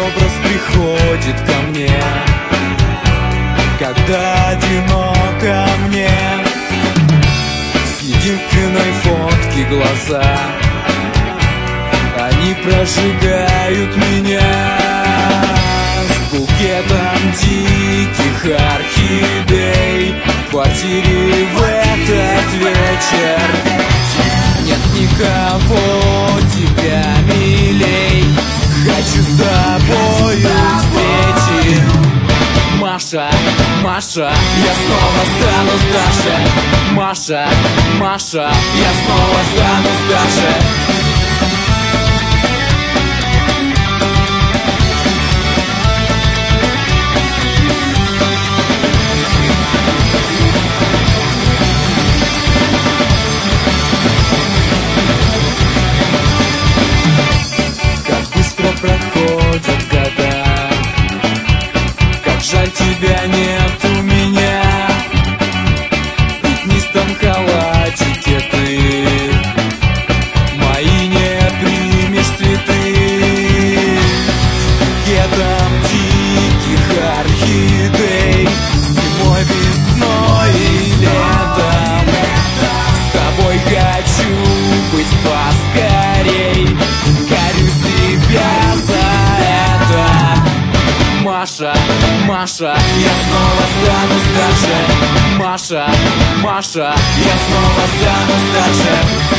образ приходит ко мне, когда одиноко мне. С единственной фотки глаза, они прожигают меня. С букетом диких орхидей в квартире в этот вечер нет никого тебя милей. Хочу с тобою встречи. Маша, Маша, я снова стану старше. Маша, Маша, я снова стану старше. Проходят года, как жаль тебя нет у меня. В пятнистом халатике ты мои не примешь цветы. С букетом диких орхидей, зимой, весной и летом. С тобой хочу быть поскорей, корю себя за это. Маша, Маша, я снова стану старше. Маша, Маша, я снова стану старше.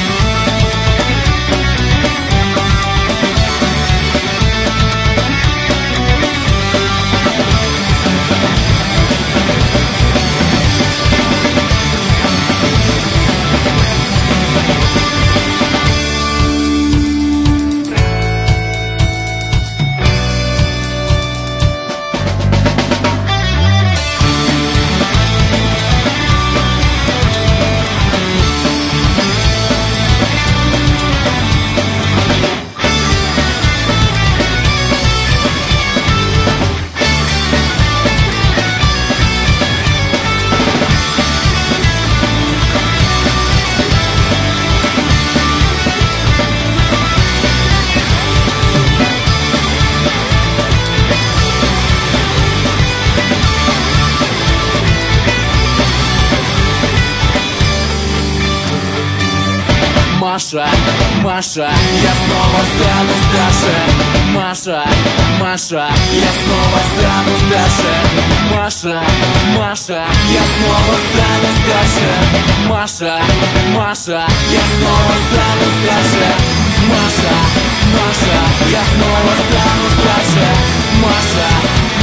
Маша, Маша, я снова стану старше. Маша, Маша, я снова стану старше. Маша, Маша, я снова стану старше. Маша, Маша, я снова стану старше. Маша, Маша, я снова стану старше. Маша,